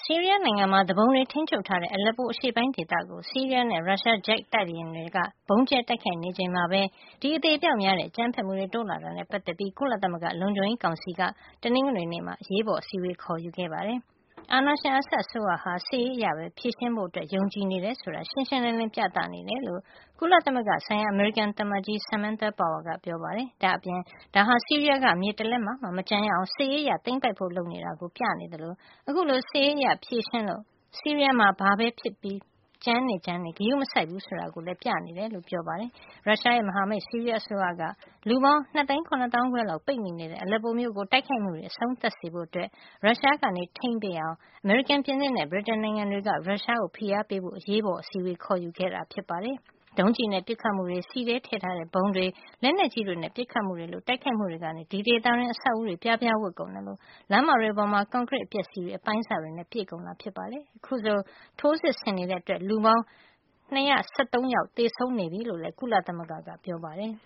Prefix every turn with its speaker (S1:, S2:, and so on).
S1: ဆီးရီးယားနိုင်ငံမှာ သူပုန်တွေထိန်းချုပ်ထားတဲ့ အလက်ပိုအရှေ့ပိုင်းဒေသကို ဆီးရီးယားနဲ့ ရုရှားဂျက်တိုက်လေယာဉ်တွေက ဗုံးကြဲတိုက်ခိုက်နေချိန်မှာပဲ ဒီအသေအပျောက်များတဲ့ အကြမ်းဖက်မှုတွေတိုးလာတာနဲ့ ပတ်သက်ပြီး ကုလသမဂ္ဂလုံခြုံရေးကောင်စီက တနင်္ဂနွေနေ့မှာ အရေးပေါ်အစည်းအဝေးခေါ်ယူခဲ့ပါတယ်။ အာဏာရှင် Assad အစိုးရဟာ စစ်ရေးအရပဲ ဖြေရှင်းဖို့ယုံကြည်နေတယ်ဆိုတာ ရှင်းရှင်းလင်းလင်းပြသနေတယ်လို့ ကုလသမဂ္ဂဆိုင်ရာ အမေရိကန်သံအမတ်ကြီး Samantha Power ကပြောပါတယ်။ ဒါ့အပြင် ဒါဟာ ဆီးရီးယားက မြေတလက်မမှ မကျန်ရအောင် စစ်ရေးအရသိမ်းပိုက်ဖို့လုပ်နေတာကို ပြနေသလို အခုလို စစ်ရေးအရဖြေရှင်းလို့ ဆီးရီးယားမှာ ဘာပဲဖြစ်ဖြစ် ကျန်နေကျန်နေ ဂရုမစိုက်ဘူးဆိုတာကိုလည်း ပြနေတယ်လို့ ပြောပါတယ်။ ရုရှားရဲ့မဟာမိတ် ဆီးရီးယားအစိုးရက လူပေါင်း ၂၇၅,၀၀၀ လောက်ပိတ်မိနေတဲ့ အလက်ပိုမြို့ကို တိုက်ခိုက်မှုတွေအဆုံးသတ်စေဖို့ ရုရှားကထိန်းပေးအောင် အမေရိကန်၊ ပြင်သစ်နဲ့ ဗြိတိန်နိုင်ငံတွေက ရုရှားကိုဖိအားပေးဖို့ အရေးပေါ်အစည်းအဝေးခေါ်ယူခဲ့တာဖြစ်ပါတယ်။ ဒုံးကျည်နဲ့ပစ်ခတ်မှုတွေ၊ ဆီထဲထည့်ထားတဲ့ဗုံးတွေ၊ လက်နက်ကြီးတွေနဲ့ပစ်ခတ်မှုတွေလို တိုက်ခိုက်မှုတွေကနေ ဒီဒေသတွင်း အဆောက်အဦးတွေ ပြားပြားဝပ်ကုန်သလို လမ်းမတွေပေါ်မှာ ကွန်ကရစ်အပျက်အစီးတွေ၊ အပိုင်းအစတွေနဲ့ ပြည့်ကုန်တာဖြစ်ပါတယ်။ အခုဆို ထိုးစစ်ဆင်နေတာကြောင့် လူပေါင်း ၂၁၃ ယောက်သေဆုံးနေပြီလို့လည်း ကုလသမဂ္ဂကပြောပါတယ်။